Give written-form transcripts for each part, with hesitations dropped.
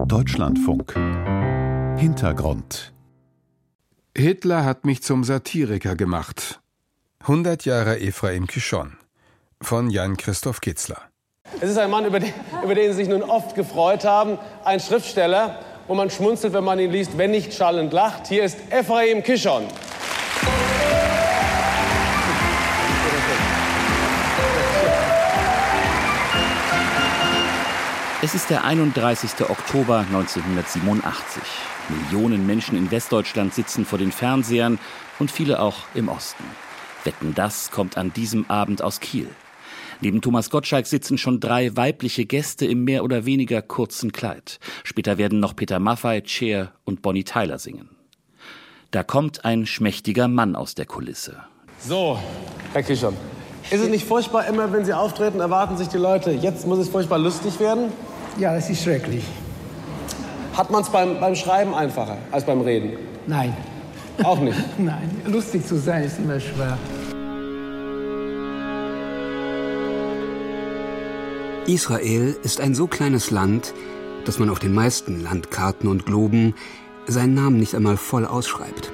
Deutschlandfunk. Hintergrund. Hitler hat mich zum Satiriker gemacht. 100 Jahre Ephraim Kishon von Jan-Christoph Kitzler. Es ist ein Mann, über den Sie sich nun oft gefreut haben. Ein Schriftsteller, wo man schmunzelt, wenn man ihn liest, wenn nicht schallend lacht. Hier ist Ephraim Kishon. Es ist der 31. Oktober 1987. Millionen Menschen in Westdeutschland sitzen vor den Fernsehern und viele auch im Osten. Wetten, das kommt an diesem Abend aus Kiel. Neben Thomas Gottschalk sitzen schon 3 weibliche Gäste im mehr oder weniger kurzen Kleid. Später werden noch Peter Maffay, Cher und Bonnie Tyler singen. Da kommt ein schmächtiger Mann aus der Kulisse. So, Herr Kishon, ist es nicht furchtbar, immer wenn Sie auftreten, erwarten sich die Leute, jetzt muss es furchtbar lustig werden? Ja, das ist schrecklich. Hat man es beim Schreiben einfacher als beim Reden? Nein. Auch nicht? Nein, lustig zu sein ist immer schwer. Israel ist ein so kleines Land, dass man auf den meisten Landkarten und Globen seinen Namen nicht einmal voll ausschreibt.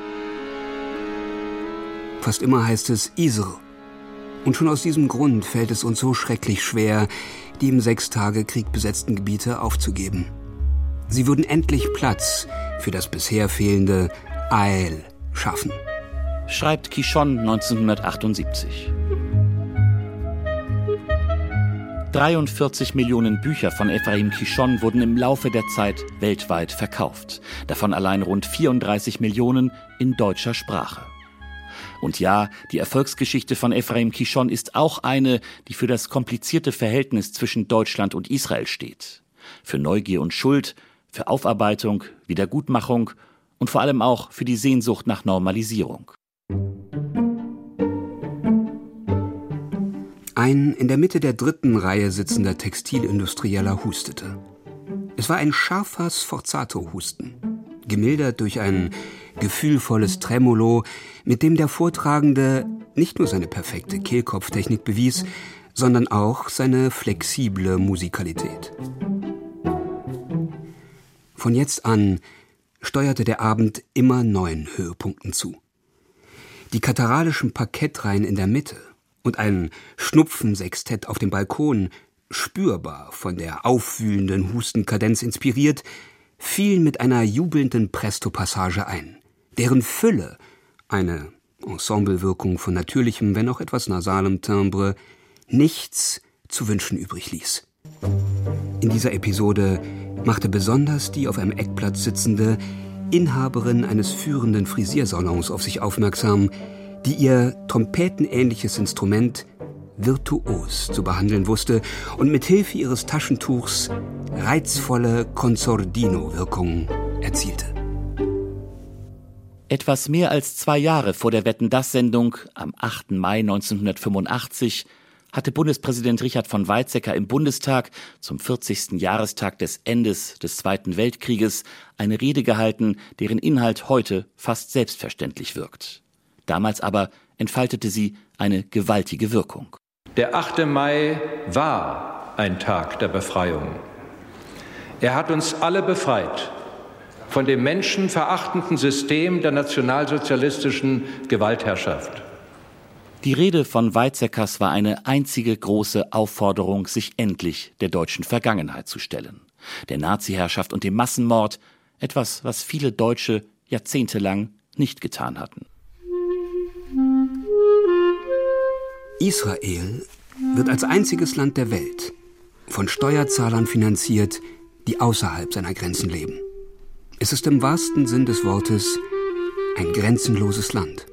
Fast immer heißt es Isr. Und schon aus diesem Grund fällt es uns so schrecklich schwer, die im 6 Tage Krieg besetzten Gebiete aufzugeben. Sie würden endlich Platz für das bisher fehlende Eil schaffen. Schreibt Kishon 1978. 43 Millionen Bücher von Ephraim Kishon wurden im Laufe der Zeit weltweit verkauft. Davon allein rund 34 Millionen in deutscher Sprache. Und ja, die Erfolgsgeschichte von Ephraim Kishon ist auch eine, die für das komplizierte Verhältnis zwischen Deutschland und Israel steht. Für Neugier und Schuld, für Aufarbeitung, Wiedergutmachung und vor allem auch für die Sehnsucht nach Normalisierung. Ein in der Mitte der 3. Reihe sitzender Textilindustrieller hustete. Es war ein scharfer Sforzato-Husten, gemildert durch ein gefühlvolles Tremolo, mit dem der Vortragende nicht nur seine perfekte Kehlkopftechnik bewies, sondern auch seine flexible Musikalität. Von jetzt an steuerte der Abend immer neuen Höhepunkten zu. Die kataralischen Parkettreihen in der Mitte und ein Schnupfensextett auf dem Balkon, spürbar von der aufwühlenden Hustenkadenz inspiriert, fielen mit einer jubelnden Presto-Passage ein, deren Fülle, eine Ensemblewirkung von natürlichem, wenn auch etwas nasalem Timbre, nichts zu wünschen übrig ließ. In dieser Episode machte besonders die auf einem Eckplatz sitzende Inhaberin eines führenden Frisiersalons auf sich aufmerksam, die ihr trompetenähnliches Instrument virtuos zu behandeln wusste und mit Hilfe ihres Taschentuchs reizvolle Consordino-Wirkung erzielte. Etwas mehr als 2 Jahre vor der Wetten-dass-Sendung, am 8. Mai 1985, hatte Bundespräsident Richard von Weizsäcker im Bundestag zum 40. Jahrestag des Endes des Zweiten Weltkrieges eine Rede gehalten, deren Inhalt heute fast selbstverständlich wirkt. Damals aber entfaltete sie eine gewaltige Wirkung. Der 8. Mai war ein Tag der Befreiung. Er hat uns alle befreit von dem menschenverachtenden System der nationalsozialistischen Gewaltherrschaft. Die Rede von Weizsäckers war eine einzige große Aufforderung, sich endlich der deutschen Vergangenheit zu stellen. Der Nazi-Herrschaft und dem Massenmord, etwas, was viele Deutsche jahrzehntelang nicht getan hatten. Israel wird als einziges Land der Welt von Steuerzahlern finanziert, die außerhalb seiner Grenzen leben. Es ist im wahrsten Sinn des Wortes ein grenzenloses Land.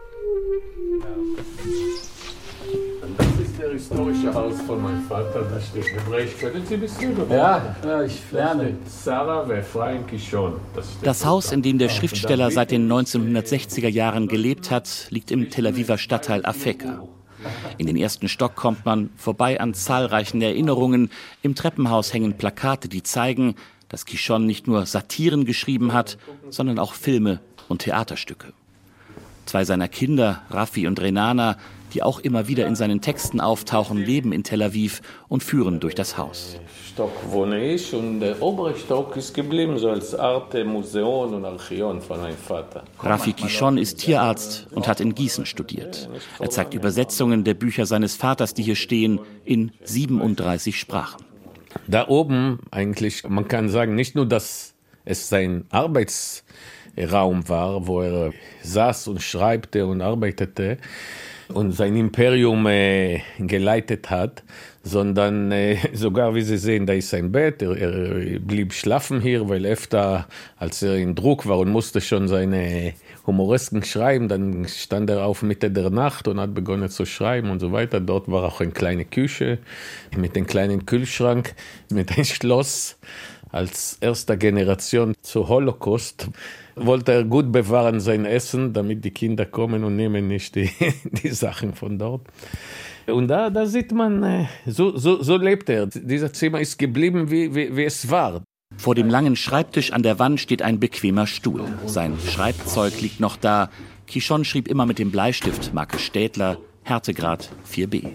Das ist der historische Haus von meinem Vater, da steht im Recht. Können Sie das rüber? Ja, ich lerne. Sarah Ephraim Kishon. Das Haus, in dem der Schriftsteller seit den 1960er Jahren gelebt hat, liegt im Tel Aviver Stadtteil Afeka. In den ersten Stock kommt man vorbei an zahlreichen Erinnerungen. Im Treppenhaus hängen Plakate, die zeigen, dass Kishon nicht nur Satiren geschrieben hat, sondern auch Filme und Theaterstücke. 2 seiner Kinder, Raffi und Renana, die auch immer wieder in seinen Texten auftauchen, leben in Tel Aviv und führen durch das Haus. Stock wohne ich und der obere Stock ist geblieben, so als Art Museum und Archion von meinem Vater. Raffi Kishon ist Tierarzt und hat in Gießen studiert. Er zeigt Übersetzungen der Bücher seines Vaters, die hier stehen, in 37 Sprachen. Da oben eigentlich, man kann sagen, nicht nur, dass es sein Arbeitsraum war, wo er saß und schreibte und arbeitete und sein Imperium geleitet hat, sondern sogar, wie Sie sehen, da ist sein Bett, er blieb schlafen hier, weil öfter, als er in Druck war und musste schon seine Humoresken schreiben, dann stand er auf Mitte der Nacht und hat begonnen zu schreiben und so weiter. Dort war auch eine kleine Küche mit einem kleinen Kühlschrank, mit einem Schloss. Als erster Generation zu Holocaust wollte er gut bewahren sein Essen, damit die Kinder kommen und nehmen nicht die Sachen von dort. Und da sieht man, so lebt er. Dieses Zimmer ist geblieben, wie es war. Vor dem langen Schreibtisch an der Wand steht ein bequemer Stuhl. Sein Schreibzeug liegt noch da. Kishon schrieb immer mit dem Bleistift, Marke Städtler, Härtegrad 4b.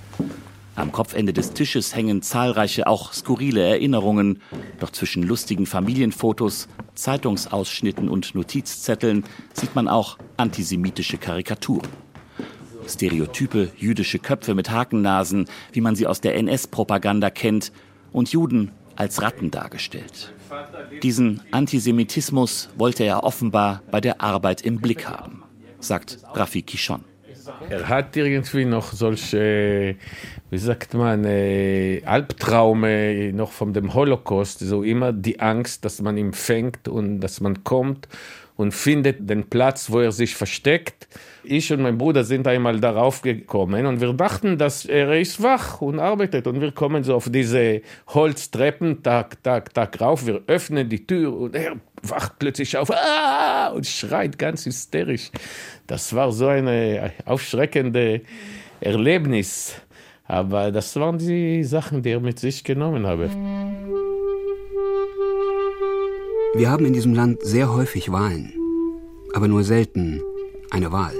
Am Kopfende des Tisches hängen zahlreiche, auch skurrile Erinnerungen. Doch zwischen lustigen Familienfotos, Zeitungsausschnitten und Notizzetteln sieht man auch antisemitische Karikaturen. Stereotype jüdische Köpfe mit Hakennasen, wie man sie aus der NS-Propaganda kennt, und Juden als Ratten dargestellt. Diesen Antisemitismus wollte er offenbar bei der Arbeit im Blick haben, sagt Raffi Kishon. Er hat irgendwie noch solche, wie sagt man, Albtraume noch von dem Holocaust, so immer die Angst, dass man ihn fängt und dass man kommt und findet den Platz, wo er sich versteckt. Ich und mein Bruder sind einmal darauf gekommen und wir dachten, dass er ist wach und arbeitet und wir kommen so auf diese Holztreppen, Tag rauf, wir öffnen die Tür und er wacht plötzlich auf und schreit ganz hysterisch. Das war so ein aufschreckendes Erlebnis, aber das waren die Sachen, die er mit sich genommen habe. Wir haben in diesem Land sehr häufig Wahlen, aber nur selten eine Wahl.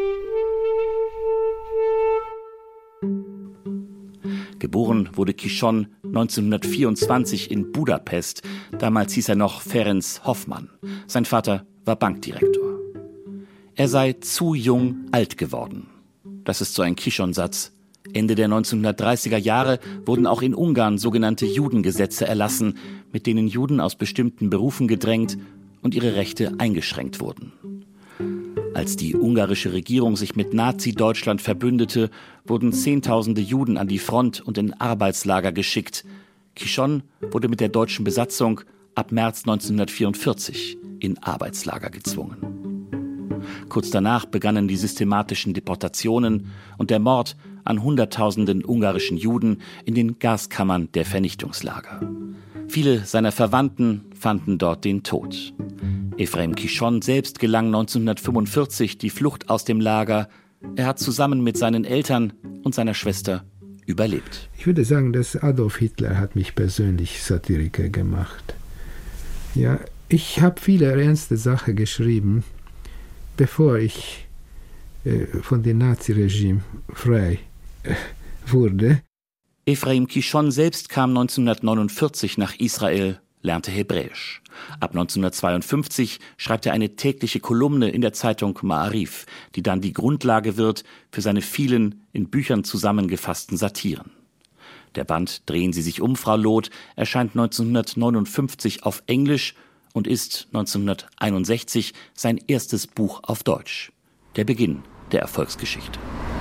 Geboren wurde Kishon 1924 in Budapest. Damals hieß er noch Ferenc Hoffmann. Sein Vater war Bankdirektor. Er sei zu jung alt geworden. Das ist so ein Kishon-Satz. Ende der 1930er Jahre wurden auch in Ungarn sogenannte Judengesetze erlassen, mit denen Juden aus bestimmten Berufen gedrängt und ihre Rechte eingeschränkt wurden. Als die ungarische Regierung sich mit Nazi-Deutschland verbündete, wurden Zehntausende Juden an die Front und in Arbeitslager geschickt. Kishon wurde mit der deutschen Besatzung ab März 1944 in Arbeitslager gezwungen. Kurz danach begannen die systematischen Deportationen und der Mord an Hunderttausenden ungarischen Juden in den Gaskammern der Vernichtungslager. Viele seiner Verwandten fanden dort den Tod. Efraim Kishon selbst gelang 1945 die Flucht aus dem Lager. Er hat zusammen mit seinen Eltern und seiner Schwester überlebt. Ich würde sagen, dass Adolf Hitler hat mich persönlich Satiriker gemacht. Ja, ich habe viele ernste Sachen geschrieben, bevor ich von dem Naziregime frei wurde. Efraim Kishon selbst kam 1949 nach Israel, lernte Hebräisch. Ab 1952 schreibt er eine tägliche Kolumne in der Zeitung Ma'ariv, die dann die Grundlage wird für seine vielen in Büchern zusammengefassten Satiren. Der Band Drehen Sie sich um, Frau Loth erscheint 1959 auf Englisch und ist 1961 sein erstes Buch auf Deutsch. Der Beginn der Erfolgsgeschichte.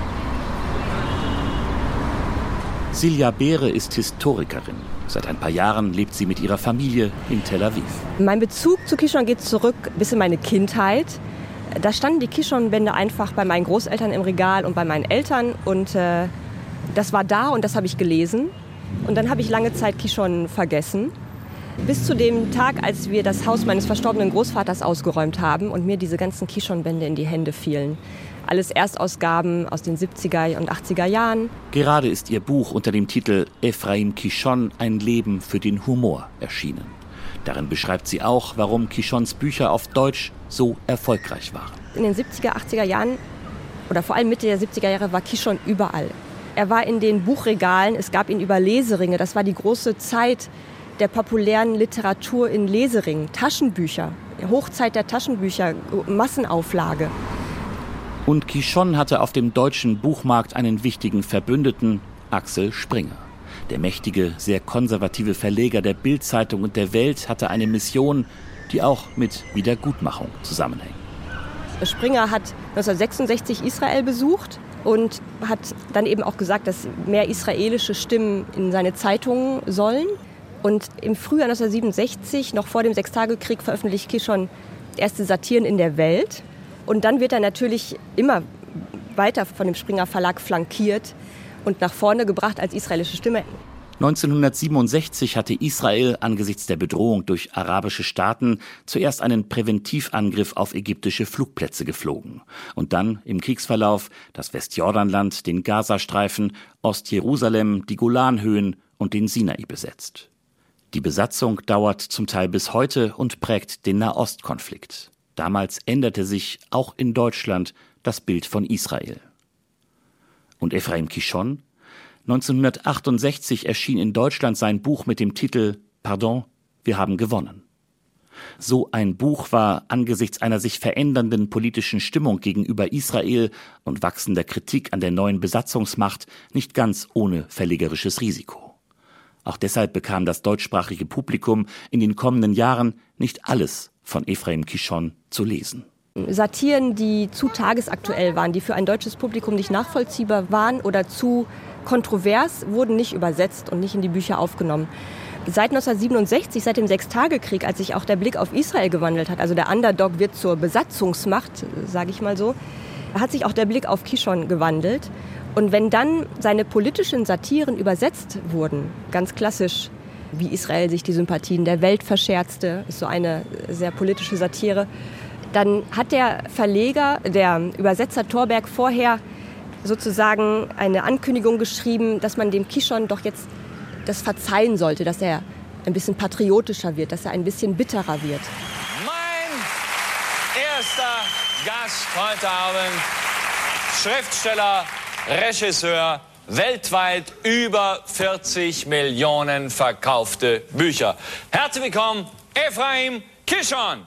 Silja Beere ist Historikerin. Seit ein paar Jahren lebt sie mit ihrer Familie in Tel Aviv. Mein Bezug zu Kishon geht zurück bis in meine Kindheit. Da standen die Kishon-Bände einfach bei meinen Großeltern im Regal und bei meinen Eltern. Und das war da und das habe ich gelesen. Und dann habe ich lange Zeit Kishon vergessen. Bis zu dem Tag, als wir das Haus meines verstorbenen Großvaters ausgeräumt haben und mir diese ganzen Kishon-Bände in die Hände fielen. Alles Erstausgaben aus den 70er und 80er Jahren. Gerade ist ihr Buch unter dem Titel Efraim Kishon, ein Leben für den Humor erschienen. Darin beschreibt sie auch, warum Kishons Bücher auf Deutsch so erfolgreich waren. In den 70er, 80er Jahren oder vor allem Mitte der 70er Jahre war Kishon überall. Er war in den Buchregalen, es gab ihn über Leseringe. Das war die große Zeit der populären Literatur in Leseringen. Taschenbücher, Hochzeit der Taschenbücher, Massenauflage. Und Kishon hatte auf dem deutschen Buchmarkt einen wichtigen Verbündeten, Axel Springer. Der mächtige, sehr konservative Verleger der Bild-Zeitung und der Welt hatte eine Mission, die auch mit Wiedergutmachung zusammenhängt. Springer hat 1966 Israel besucht und hat dann eben auch gesagt, dass mehr israelische Stimmen in seine Zeitungen sollen. Und im Frühjahr 1967, noch vor dem Sechstagekrieg, veröffentlicht Kishon erste Satiren in der Welt. Und dann wird er natürlich immer weiter von dem Springer Verlag flankiert und nach vorne gebracht als israelische Stimme. 1967 hatte Israel angesichts der Bedrohung durch arabische Staaten zuerst einen Präventivangriff auf ägyptische Flugplätze geflogen. Und dann im Kriegsverlauf das Westjordanland, den Gazastreifen, Ostjerusalem, die Golanhöhen und den Sinai besetzt. Die Besatzung dauert zum Teil bis heute und prägt den Nahostkonflikt. Damals änderte sich auch in Deutschland das Bild von Israel. Und Ephraim Kishon? 1968 erschien in Deutschland sein Buch mit dem Titel »Pardon, wir haben gewonnen«. So ein Buch war angesichts einer sich verändernden politischen Stimmung gegenüber Israel und wachsender Kritik an der neuen Besatzungsmacht nicht ganz ohne verlegerisches Risiko. Auch deshalb bekam das deutschsprachige Publikum in den kommenden Jahren nicht alles von Ephraim Kishon zu lesen. Satiren, die zu tagesaktuell waren, die für ein deutsches Publikum nicht nachvollziehbar waren oder zu kontrovers, wurden nicht übersetzt und nicht in die Bücher aufgenommen. Seit 1967, seit dem Sechstagekrieg, als sich auch der Blick auf Israel gewandelt hat, also der Underdog wird zur Besatzungsmacht, sage ich mal so, hat sich auch der Blick auf Kishon gewandelt. Und wenn dann seine politischen Satiren übersetzt wurden, ganz klassisch, wie Israel sich die Sympathien der Welt verscherzte, ist so eine sehr politische Satire, dann hat der Verleger, der Übersetzer Thorberg, vorher sozusagen eine Ankündigung geschrieben, dass man dem Kishon doch jetzt das verzeihen sollte, dass er ein bisschen patriotischer wird, dass er ein bisschen bitterer wird. Mein erster Gast heute Abend, Schriftsteller, Regisseur, weltweit über 40 Millionen verkaufte Bücher. Herzlich willkommen, Ephraim Kishon.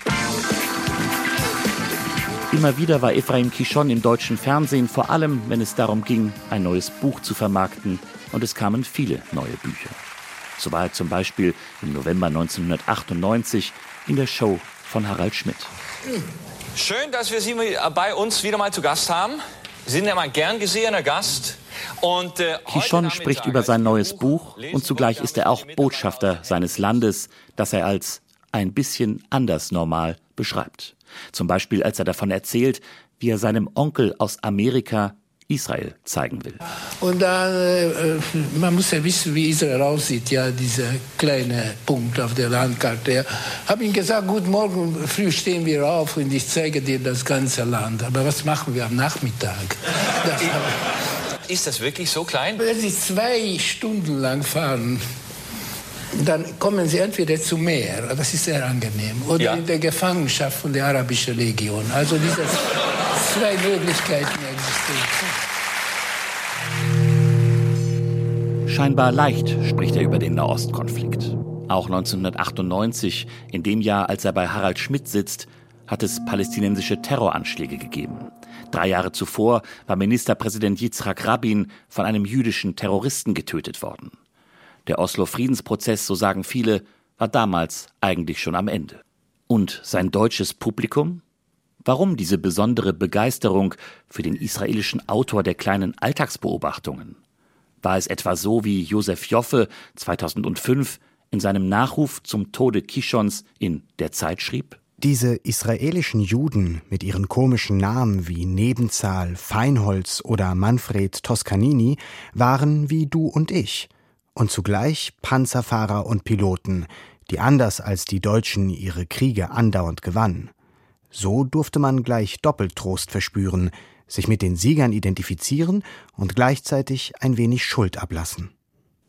Immer wieder war Ephraim Kishon im deutschen Fernsehen, vor allem wenn es darum ging, ein neues Buch zu vermarkten. Und es kamen viele neue Bücher. So war er zum Beispiel im November 1998 in der Show von Harald Schmidt. Schön, dass wir Sie bei uns wieder mal zu Gast haben. Sie sind ja mal gern gesehener Gast. Und, Kishon spricht über sein neues Buch und zugleich ist er auch Botschafter seines Landes, das er als ein bisschen anders normal beschreibt. Zum Beispiel, als er davon erzählt, wie er seinem Onkel aus Amerika Israel zeigen will. Und dann, man muss ja wissen, wie Israel aussieht, ja, dieser kleine Punkt auf der Landkarte. Ich habe ihm gesagt, guten Morgen, früh stehen wir auf und ich zeige dir das ganze Land. Aber was machen wir am Nachmittag? Ist das wirklich so klein? Wenn Sie 2 Stunden lang fahren, dann kommen Sie entweder zum Meer, das ist sehr angenehm, oder in der Gefangenschaft von der arabischen Legion. Also diese 2 Möglichkeiten existieren. Scheinbar leicht spricht er über den Nahostkonflikt. Auch 1998, in dem Jahr, als er bei Harald Schmidt sitzt, hat es palästinensische Terroranschläge gegeben. 3 Jahre zuvor war Ministerpräsident Yitzhak Rabin von einem jüdischen Terroristen getötet worden. Der Oslo-Friedensprozess, so sagen viele, war damals eigentlich schon am Ende. Und sein deutsches Publikum? Warum diese besondere Begeisterung für den israelischen Autor der kleinen Alltagsbeobachtungen? War es etwa so, wie Josef Joffe 2005 in seinem Nachruf zum Tode Kishons in Der Zeit schrieb? Diese israelischen Juden mit ihren komischen Namen wie Nebenzahl, Feinholz oder Manfred Toscanini waren wie du und ich. Und zugleich Panzerfahrer und Piloten, die anders als die Deutschen ihre Kriege andauernd gewannen. So durfte man gleich doppelt Trost verspüren, sich mit den Siegern identifizieren und gleichzeitig ein wenig Schuld ablassen.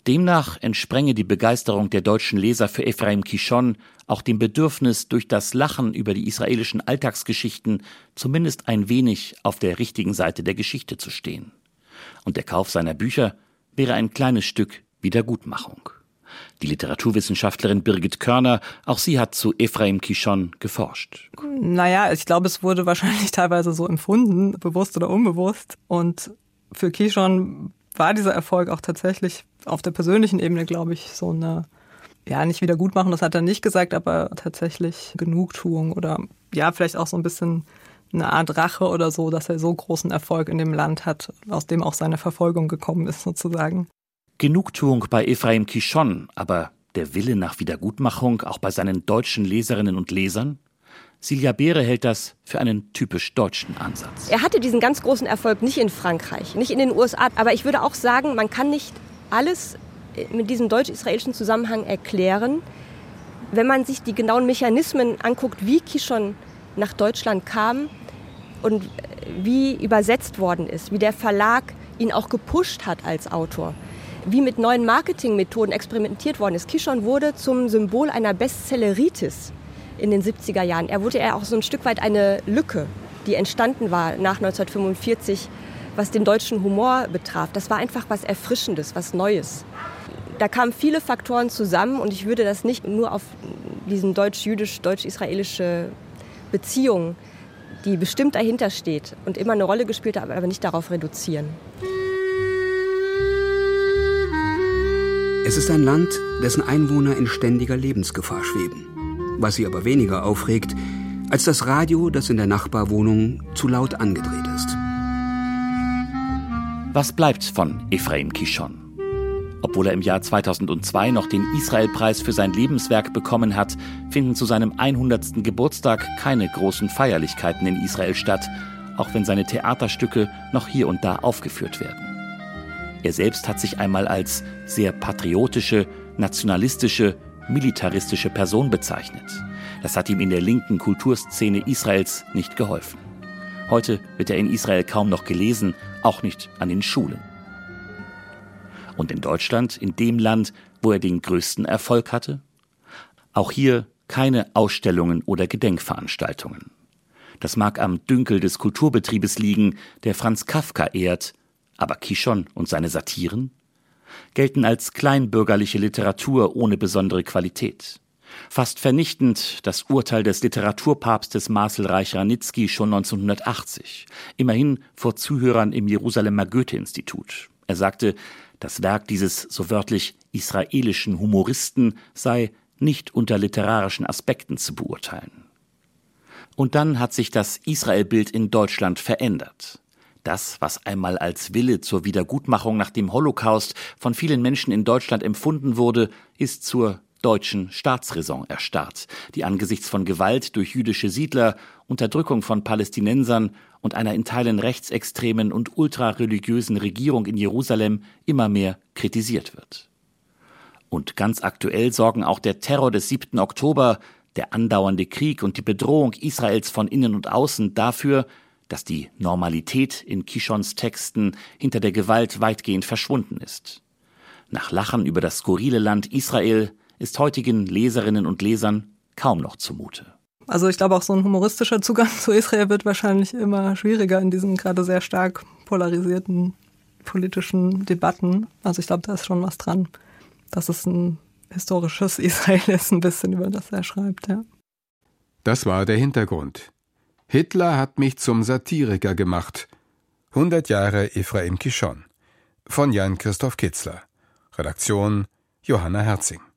Demnach entsprenge die Begeisterung der deutschen Leser für Ephraim Kishon auch dem Bedürfnis, durch das Lachen über die israelischen Alltagsgeschichten zumindest ein wenig auf der richtigen Seite der Geschichte zu stehen. Und der Kauf seiner Bücher wäre ein kleines Stück Wiedergutmachung. Die Literaturwissenschaftlerin Birgit Körner, auch sie hat zu Ephraim Kishon geforscht. Naja, ich glaube, es wurde wahrscheinlich teilweise so empfunden, bewusst oder unbewusst. Und für Kishon war dieser Erfolg auch tatsächlich auf der persönlichen Ebene, glaube ich, so eine, ja, nicht Wiedergutmachung, das hat er nicht gesagt, aber tatsächlich Genugtuung oder ja, vielleicht auch so ein bisschen eine Art Rache oder so, dass er so großen Erfolg in dem Land hat, aus dem auch seine Verfolgung gekommen ist, sozusagen. Genugtuung bei Ephraim Kishon, aber der Wille nach Wiedergutmachung auch bei seinen deutschen Leserinnen und Lesern? Silja Beere hält das für einen typisch deutschen Ansatz. Er hatte diesen ganz großen Erfolg nicht in Frankreich, nicht in den USA, aber ich würde auch sagen, man kann nicht alles mit diesem deutsch-israelischen Zusammenhang erklären, wenn man sich die genauen Mechanismen anguckt, wie Kishon nach Deutschland kam und wie übersetzt worden ist, wie der Verlag ihn auch gepusht hat als Autor, wie mit neuen Marketingmethoden experimentiert worden ist. Kishon wurde zum Symbol einer Bestselleritis in den 70er Jahren. Er wurde ja auch so ein Stück weit eine Lücke, die entstanden war nach 1945, was den deutschen Humor betraf. Das war einfach was Erfrischendes, was Neues. Da kamen viele Faktoren zusammen und ich würde das nicht nur auf diesen deutsch-jüdisch-deutsch-israelische Beziehung, die bestimmt dahinter steht und immer eine Rolle gespielt hat, aber nicht darauf reduzieren. Es ist ein Land, dessen Einwohner in ständiger Lebensgefahr schweben. Was sie aber weniger aufregt, als das Radio, das in der Nachbarwohnung zu laut angedreht ist. Was bleibt von Ephraim Kishon? Obwohl er im Jahr 2002 noch den Israel-Preis für sein Lebenswerk bekommen hat, finden zu seinem 100. Geburtstag keine großen Feierlichkeiten in Israel statt, auch wenn seine Theaterstücke noch hier und da aufgeführt werden. Er selbst hat sich einmal als sehr patriotische, nationalistische, militaristische Person bezeichnet. Das hat ihm in der linken Kulturszene Israels nicht geholfen. Heute wird er in Israel kaum noch gelesen, auch nicht an den Schulen. Und in Deutschland, in dem Land, wo er den größten Erfolg hatte? Auch hier keine Ausstellungen oder Gedenkveranstaltungen. Das mag am Dünkel des Kulturbetriebes liegen, der Franz Kafka ehrt, aber Kishon und seine Satiren gelten als kleinbürgerliche Literatur ohne besondere Qualität. Fast vernichtend das Urteil des Literaturpapstes Marcel Reich-Ranitzky schon 1980, immerhin vor Zuhörern im Jerusalemer Goethe-Institut. Er sagte, das Werk dieses so wörtlich israelischen Humoristen sei nicht unter literarischen Aspekten zu beurteilen. Und dann hat sich das Israelbild in Deutschland verändert. Das, was einmal als Wille zur Wiedergutmachung nach dem Holocaust von vielen Menschen in Deutschland empfunden wurde, ist zur deutschen Staatsräson erstarrt, die angesichts von Gewalt durch jüdische Siedler, Unterdrückung von Palästinensern und einer in Teilen rechtsextremen und ultrareligiösen Regierung in Jerusalem immer mehr kritisiert wird. Und ganz aktuell sorgen auch der Terror des 7. Oktober, der andauernde Krieg und die Bedrohung Israels von innen und außen dafür, dass die Normalität in Kishons Texten hinter der Gewalt weitgehend verschwunden ist. Nach Lachen über das skurrile Land Israel ist heutigen Leserinnen und Lesern kaum noch zumute. Also ich glaube, auch so ein humoristischer Zugang zu Israel wird wahrscheinlich immer schwieriger in diesen gerade sehr stark polarisierten politischen Debatten. Also ich glaube, da ist schon was dran, dass es ein historisches Israel ist, ein bisschen, über das er schreibt. Ja. Das war der Hintergrund. Hitler hat mich zum Satiriker gemacht. 100 Jahre Ephraim Kishon. Von Jan Christoph Kitzler. Redaktion Johanna Herzing.